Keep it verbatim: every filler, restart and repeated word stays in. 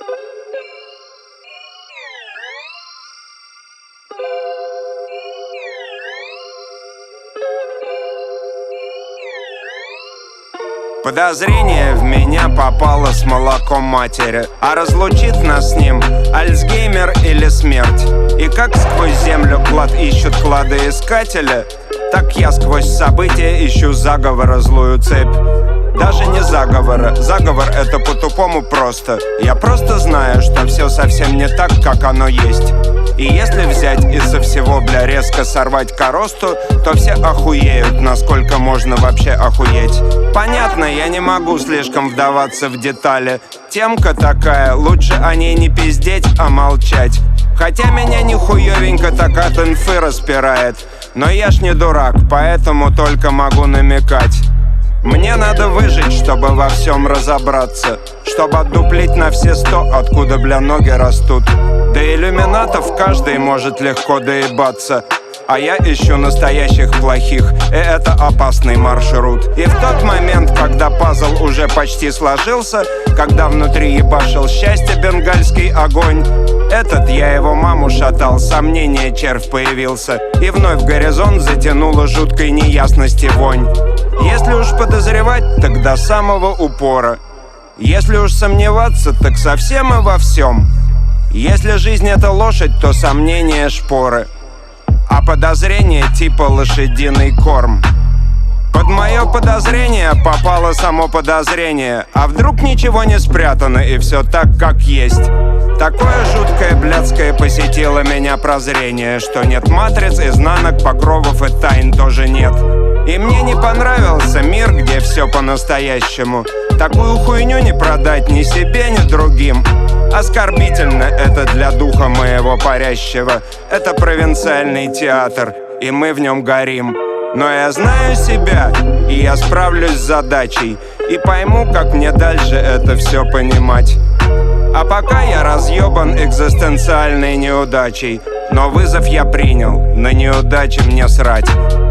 Подозрение в меня попало с молоком матери, а разлучит нас с ним Альцгеймер или смерть. И как сквозь землю клад ищут кладоискатели, так я сквозь события ищу заговора злую цепь. Даже не заговора, заговор — это по-тупому просто. Я просто знаю, что все совсем не так, как оно есть. И если взять из-за всего, бля, резко сорвать коросту, то все охуеют, насколько можно вообще охуеть. Понятно, я не могу слишком вдаваться в детали. Темка такая, лучше о ней не пиздеть, а молчать. Хотя меня нихуевенько так от инфы распирает. Но я ж не дурак, поэтому только могу намекать. Мне надо выжить, чтобы во всем разобраться, чтобы отдуплить на все сто, откуда, бля, ноги растут. До иллюминатов каждый может легко доебаться, а я ищу настоящих плохих, и это опасный маршрут. И в тот момент, когда пазл уже почти сложился, когда внутри ебашил счастье бенгальский огонь, этот я его маму шатал, сомнение червь появился, и вновь горизонт затянуло жуткой неясности вонь. Если уж подозревать, так до самого упора. Если уж сомневаться, так совсем и во всем. Если жизнь это лошадь, то сомнения шпоры, а подозрение типа лошадиный корм. Под мое подозрение попало само подозрение. А вдруг ничего не спрятано и все так, как есть? Такое жуткое блядское посетило меня прозрение, что нет матриц, изнанок, покровов и тайн тоже нет. И мне не понравился мир, где все по-настоящему. Такую хуйню не продать ни себе, ни другим. Оскорбительно это для духа моего парящего. Это провинциальный театр, и мы в нем горим. Но я знаю себя, и я справлюсь с задачей, и пойму, как мне дальше это все понимать. А пока я разъебан экзистенциальной неудачей, но вызов я принял, на неудачи мне срать.